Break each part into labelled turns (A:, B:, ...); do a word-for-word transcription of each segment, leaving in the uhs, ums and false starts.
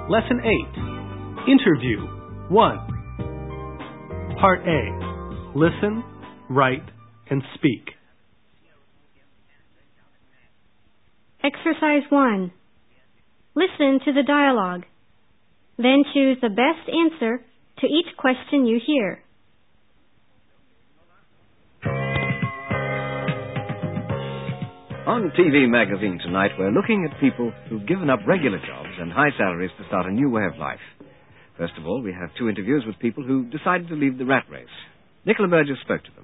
A: Lesson eight. Interview one. Part A. Listen, write, and speak.
B: Exercise one. Listen to the dialogue. Then choose the best answer to each question you hear.
C: On T V Magazine tonight, we're looking at people who've given up regular jobs and high salaries to start a new way of life. First of all, we have two interviews with people who decided to leave the rat race. Nicola Burgess spoke to them.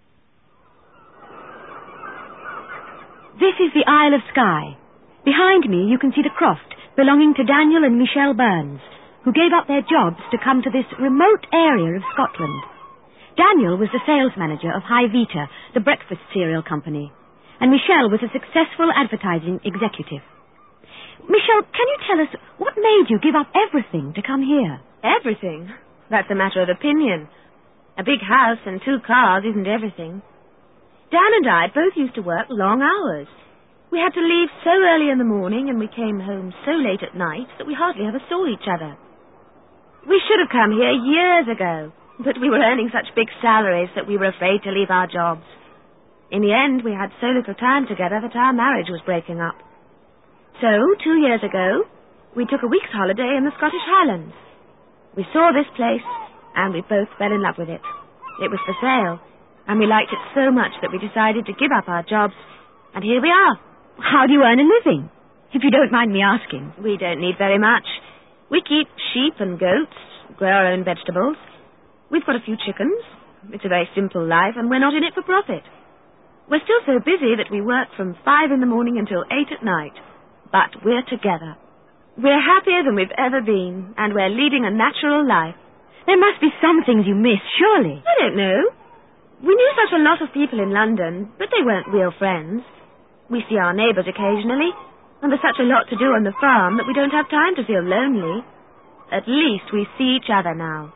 D: This is the Isle of Skye. Behind me, you can see the croft belonging to Daniel and Michelle Burns, who gave up their jobs to come to this remote area of Scotland. Daniel was the sales manager of High Vita, the breakfast cereal company, and Michelle was a successful advertising executive. Michelle, can you tell us what made you give up everything to come here?
E: Everything? That's a matter of opinion. A big house and two cars isn't everything. Dan and I both used to work long hours. We had to leave so early in the morning and we came home so late at night that we hardly ever saw each other. We should have come here years ago, but we were earning such big salaries that we were afraid to leave our jobs. In the end, we had so little time together that our marriage was breaking up. So, two years ago, we took a week's holiday in the Scottish Highlands. We saw this place, and we both fell in love with it. It was for sale, and we liked it so much that we decided to give up our jobs, and here we are.
D: How do you earn a living, if you don't mind me asking?
E: We don't need very much. We keep sheep and goats, grow our own vegetables. We've got a few chickens. It's a very simple life, and we're not in it for profit. We're still so busy that we work from five in the morning until eight at night. But we're together. We're happier than we've ever been, and we're leading a natural life.
D: There must be some things you miss, surely.
E: I don't know. We knew such a lot of people in London, but they weren't real friends. We see our neighbours occasionally, and there's such a lot to do on the farm that we don't have time to feel lonely. At least we see each other now.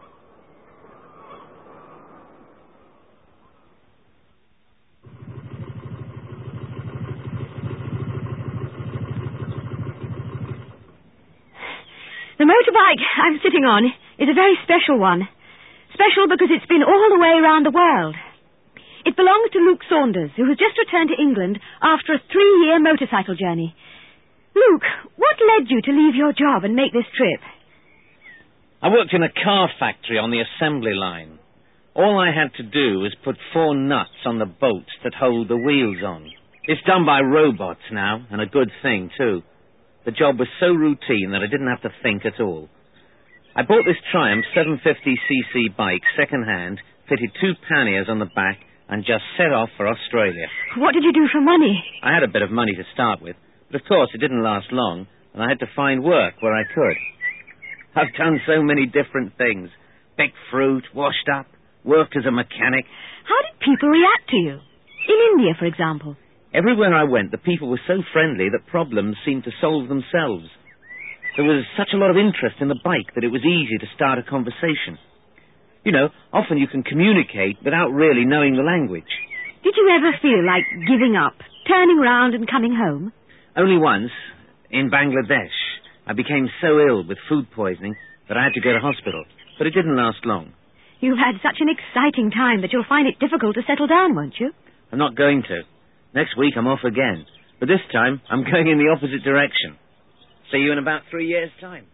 D: The motorbike I'm sitting on is a very special one. Special because it's been all the way around the world. It belongs to Luke Saunders, who has just returned to England after a three-year motorcycle journey. Luke, what led you to leave your job and make this trip?
F: I worked in a car factory on the assembly line. All I had to do was put four nuts on the bolts that hold the wheels on. It's done by robots now, and a good thing, too. The job was so routine that I didn't have to think at all. I bought this Triumph seven fifty c c bike second-hand, fitted two panniers on the back, and just set off for Australia.
D: What did you do for money?
F: I had a bit of money to start with, but of course it didn't last long, and I had to find work where I could. I've done so many different things. Picked fruit, washed up, worked as a mechanic.
D: How did people react to you? In India, for example.
F: Everywhere I went, the people were so friendly that problems seemed to solve themselves. There was such a lot of interest in the bike that it was easy to start a conversation. You know, often you can communicate without really knowing the language.
D: Did you ever feel like giving up, turning round and coming home?
F: Only once, in Bangladesh. I became so ill with food poisoning that I had to go to hospital, but it didn't last long.
D: You've had such an exciting time that you'll find it difficult to settle down, won't you?
F: I'm not going to. Next week I'm off again, but this time I'm going in the opposite direction. See you in about three years' time.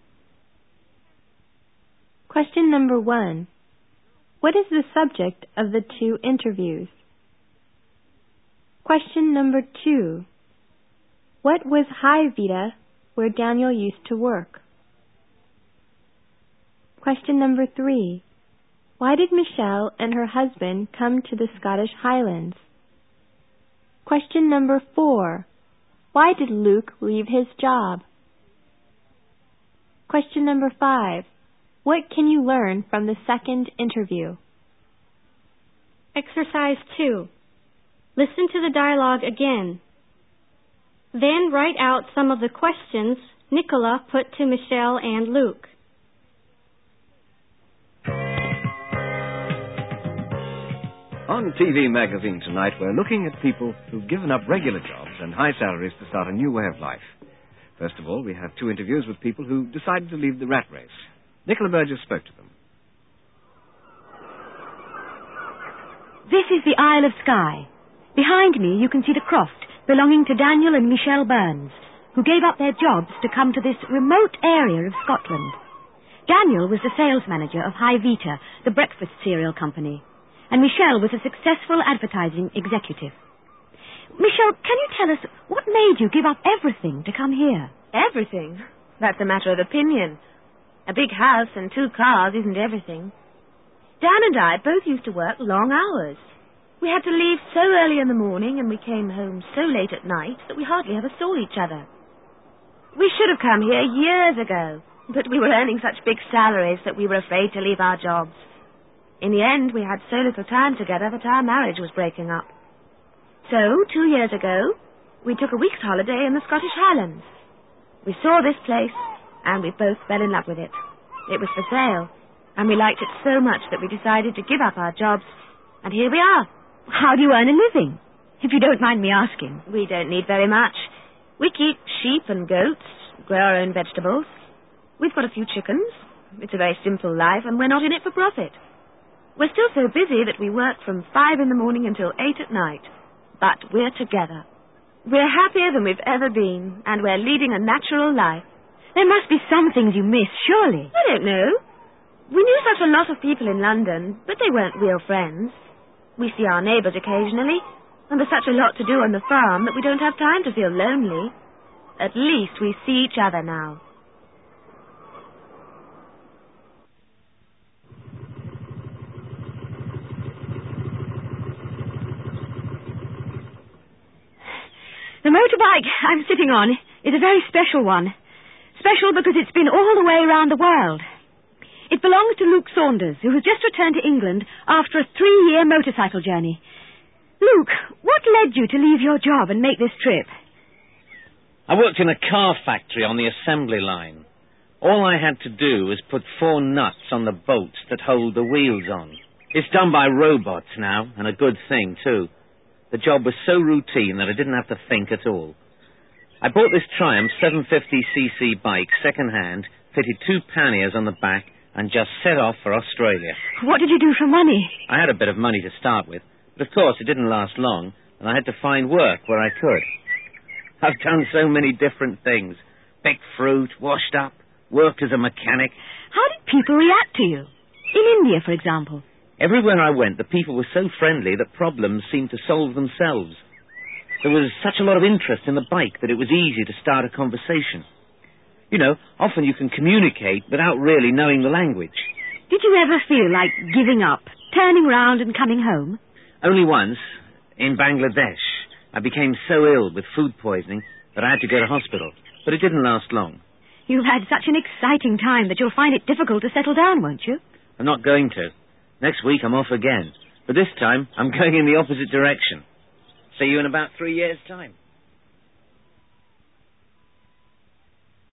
G: Question number one. What is the subject of the two interviews? Question number two. What was High Vita, where Daniel used to work? Question number three. Why did Michelle and her husband come to the Scottish Highlands? Question number four. Why did Luke leave his job? Question number five. What can you learn from the second interview?
B: Exercise two. Listen to the dialogue again. Then write out some of the questions Nicola put to Michelle and Luke.
C: On T V Magazine tonight, we're looking at people who've given up regular jobs and high salaries to start a new way of life. First of all, we have two interviews with people who decided to leave the rat race. Nicola Burgess spoke to them.
D: This is the Isle of Skye. Behind me, you can see the croft belonging to Daniel and Michelle Burns, who gave up their jobs to come to this remote area of Scotland. Daniel was the sales manager of High Vita, the breakfast cereal company, and Michelle was a successful advertising executive. Michelle, can you tell us what made you give up everything to come here?
E: Everything? That's a matter of opinion. A big house and two cars isn't everything. Dan and I both used to work long hours. We had to leave so early in the morning and we came home so late at night that we hardly ever saw each other. We should have come here years ago, but we were earning such big salaries that we were afraid to leave our jobs. In the end, we had so little time together that our marriage was breaking up. So, two years ago, we took a week's holiday in the Scottish Highlands. We saw this place, and we both fell in love with it. It was for sale, and we liked it so much that we decided to give up our jobs, and here we are.
D: How do you earn a living, if you don't mind me asking?
E: We don't need very much. We keep sheep and goats, grow our own vegetables. We've got a few chickens. It's a very simple life, and we're not in it for profit. We're still so busy that we work from five in the morning until eight at night. But we're together. We're happier than we've ever been, and we're leading a natural life.
D: There must be some things you miss, surely.
E: I don't know. We knew such a lot of people in London, but they weren't real friends. We see our neighbours occasionally, and there's such a lot to do on the farm that we don't have time to feel lonely. At least we see each other now.
D: The motorbike I'm sitting on is a very special one. Special because it's been all the way around the world. It belongs to Luke Saunders, who has just returned to England after a three-year motorcycle journey. Luke, what led you to leave your job and make this trip?
F: I worked in a car factory on the assembly line. All I had to do was put four nuts on the bolts that hold the wheels on. It's done by robots now, and a good thing, too. The job was so routine that I didn't have to think at all. I bought this Triumph seven fifty c c bike second-hand, fitted two panniers on the back, and just set off for Australia.
D: What did you do for money?
F: I had a bit of money to start with, but of course it didn't last long, and I had to find work where I could. I've done so many different things. Picked fruit, washed up, worked as a mechanic.
D: How did people react to you? In India, for example.
F: Everywhere I went, the people were so friendly that problems seemed to solve themselves. There was such a lot of interest in the bike that it was easy to start a conversation. You know, often you can communicate without really knowing the language.
D: Did you ever feel like giving up, turning round and coming home?
F: Only once, in Bangladesh. I became so ill with food poisoning that I had to go to hospital, but it didn't last long.
D: You've had such an exciting time that you'll find it difficult to settle down, won't you?
F: I'm not going to. Next week I'm off again. But this time I'm going in the opposite direction. See you in about three years' time.